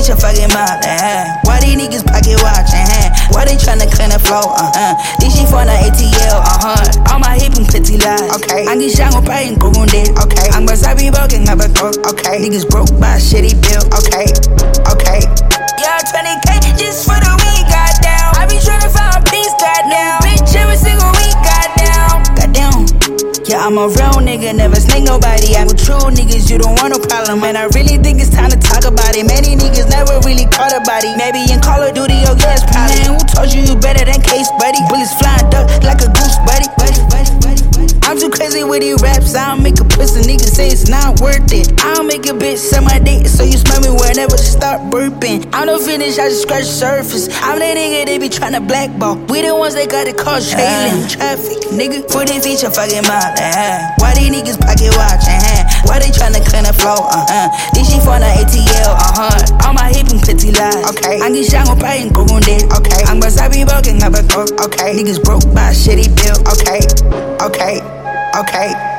feature fucking mountain, Why these niggas pocket watching, Why they tryna clean the floor, This shit for the ATL, All my hip and pretty lies, okay. I'm get shot on pay and go on dead, okay. I'm wasabi broken, I'm a throat, okay. Niggas broke by shitty bill, okay. Yeah, 20K just for the week, goddamn. I be tryna find peace, goddamn. Bitch, every single week, goddamn. Yeah, I'm a real nigga, never snake nobody. I'm with true niggas, you don't want no problem. And I really think it's time to talk about it. Many niggas never really caught a body. Maybe in Call of Duty, oh yes, probably. Man, who told you you better than Case, buddy? Bullets flying duck like a goose, buddy. I'm too crazy with these raps, I don't make a pussy nigga say it's not worth it. I don't make a bitch suck my dick, so you smell me whenever she start burping. I don't finish, I just scratch the surface. I'm that nigga they be tryna blackball. We the ones that got the car trailing traffic, nigga. For this feature fucking mountain, Why these niggas pocket watching, Why they tryna clean the floor, This shit for the ATL, All my hip and pretty lies, okay. I get shot on pay and go on dead, okay. I'm wasabi broken, I'm a throat, okay. Niggas broke by shitty bill, okay.